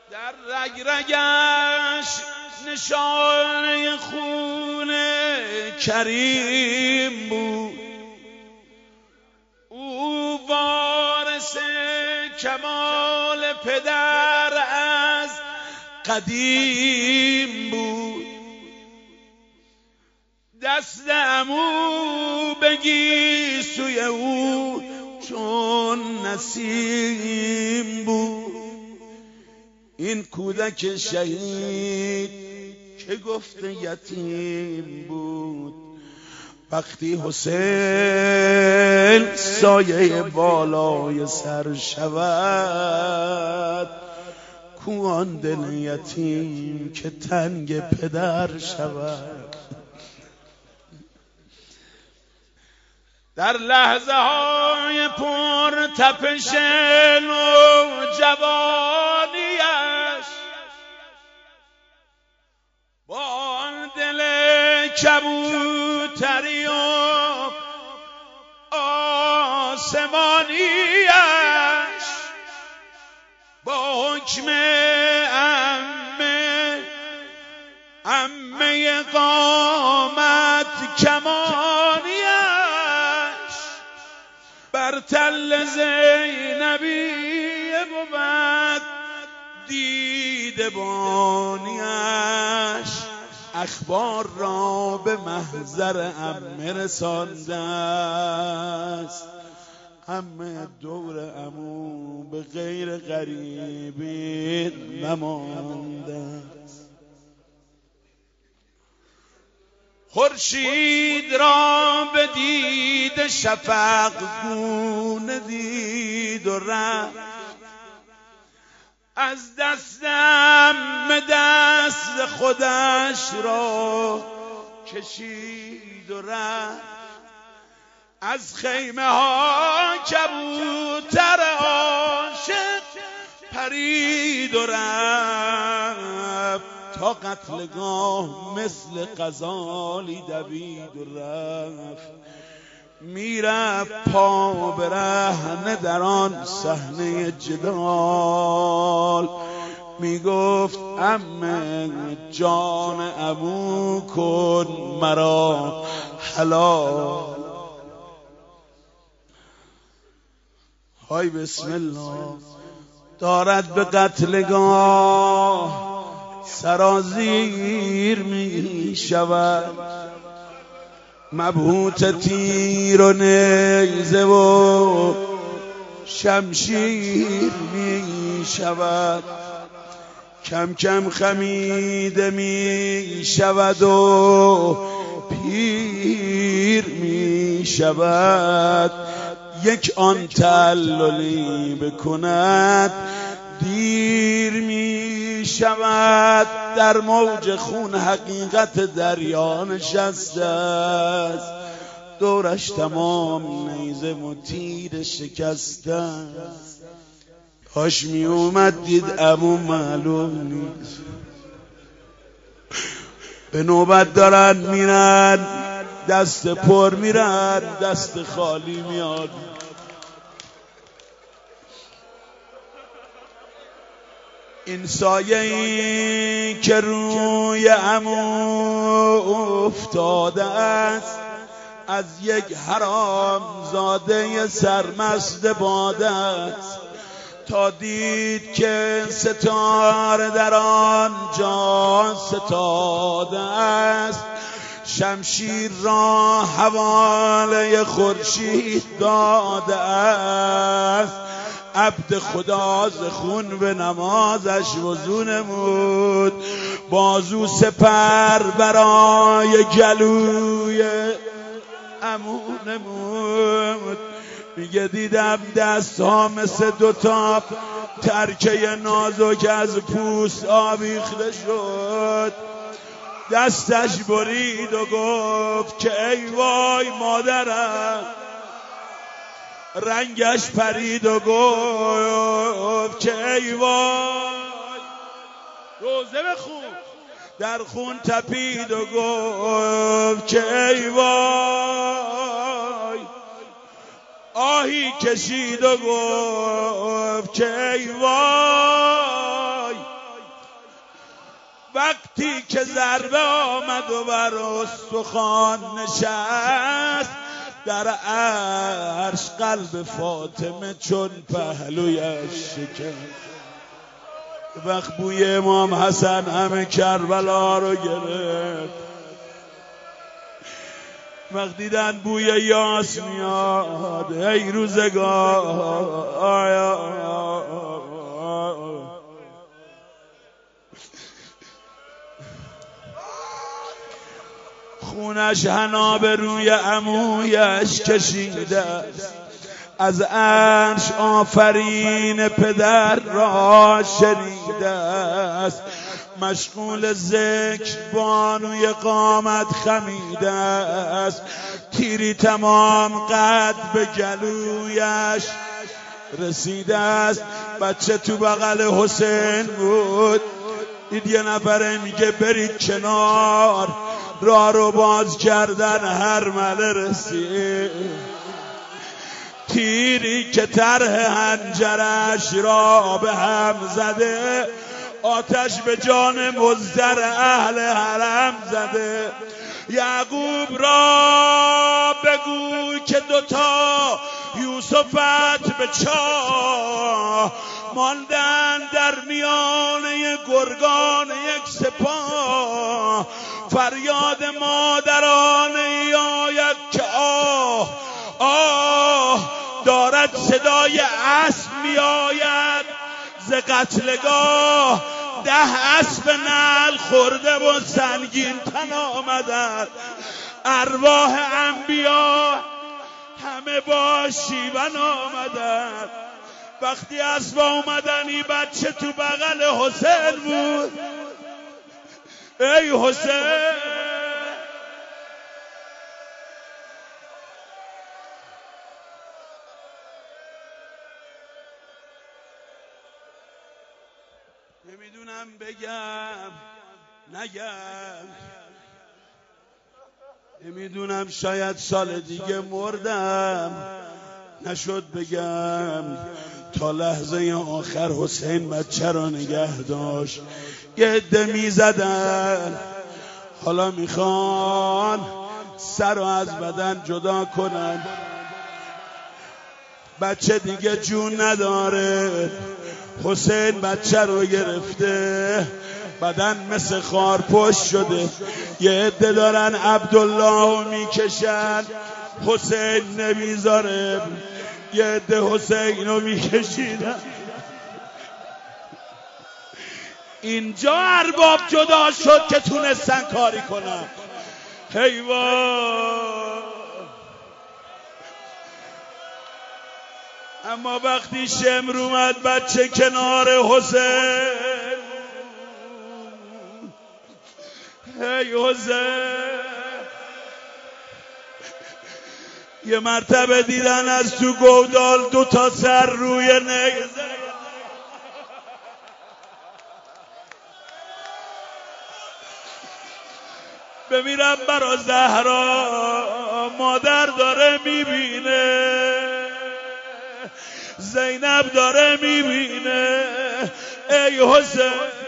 در رگ رگش نشانه خون کریم بود. او وارث کمال پدر از قدیم بود. دست عمو بگی سوی او چون نسیم بود. این کودک شهید که گفته یتیم بود، وقتی حسین سایه بالای سر شود، کو آن دل یتیم که تنگ پدر شود. در لحظه های پر تپش نوجوانیش با آن دل کبوتری و آسمانیش با حکم عمه قامت کمانیش بر تل زینبی بود دیده بانیش. اخبار را به محضر عمه رسانده است، عمه دور عمو به غیر غریبی نمانده است. خورشید را به دید شفق گونه دید و رفت، از دستم دست خودش را کشید و رفت. از خیمه ها کبوتر عاشق پرید و رفت، تا قتلگاه مثل غزالی دوید و رفت. میرفت پا برهنه در آن صحنه جدال، میگفت عمه جان عمو کن مرا حلال. های بسم الله دارد به قتلگاه سرازیر می شود، مبهوت تیر و نیزه و شمشیر می شود. کم کم خمیده می شود و پیر می شود. یک آن تعللی بکند دیر می شود. در موج خون حقیقت دریا نشسته است، دورش تمام نیزه و تیر شکسته است. کاش می اومد دید عمو معلوم نیست. به نوبت دارن میرن، دست پر میرن دست خالی میاد. این سایه‌ای که روی عمو افتاده است، از یک حرام زاده سرمست باده است. تا دید که ستاره در آنجا ستاده است، شمشیر را حواله خورشید داده است. عبد خدا ز خون به نمازش وضو نمود، بازو سپر برای گلوی عمو نمود. میگه دیدم دست ها مثل دوتا ترکه نازک از پوست آویخته شد. دستش برید و گفت که ای وای مادرم. رنگش پرید و گفت که ای وای. روزه بخون. در خون تپید و گفت که ای وای. آهی کشید و گفت که ای وای. وقتی که ضربه آمد و بر استخوان نشست، در عرش قلب فاطمه چون پهلویش شکست. وقت بوی امام حسن همه کربلا رو گرفت، وقت دیدن بوی یاس میاد، ای روزگار خونش حنا به روی عمویش کشیده است، از عرش آفرین پدر را شنیده است، مشغول ذکر بانوی قامت خمیده است، تیری تمام قد به گلویش رسیده است. بچه تو بغل حسین بود، دید یه نفره میگه برید کنار، راه رو باز کردن، هرمله رسید. تیری که طرح حنجرش را به هم زده، آتش به جان مضطر اهل حرم زده. یعقوب را بگو که دوتا یوسفت به چاه ماندن، در میانه گرگان یک سپاه. فریاد مادرانه آید که آه آه، دارد صدای اسب می آید ز قتلگاه. 10 اسب نعل خورده و سنگین تن آمدند، ارواح انبیا همه با شیون آمدند. وقتی اسب آمدنی بچه تو بغل حسین بود، ای حسین نمیدونم بگم نگم، نمیدونم شاید سال دیگه مردم، نشد بگم. تا لحظه آخر حسین بچه را نگه داشت. یه عده میزدن، حالا میخوان سر رو از بدن جدا کنن. بچه دیگه جون نداره، حسین بچه رو گرفته، بدن مثل خارپشت شده. یه عده دارن عبدالله رو میکشن، حسین نمیذاره. یه عده حسین رو میکشیدن. اینجا ارباب جدا شد که تونستن کاری کنن. حیوان. اما وقتی شمر اومد بچه کنار حسین، ای حسین، یه مرتبه دیدن از تو گودال 2 تا سر روی نیزه. بمیرم برا زهرا، مادر داره میبینه، زینب داره میبینه. ای حسین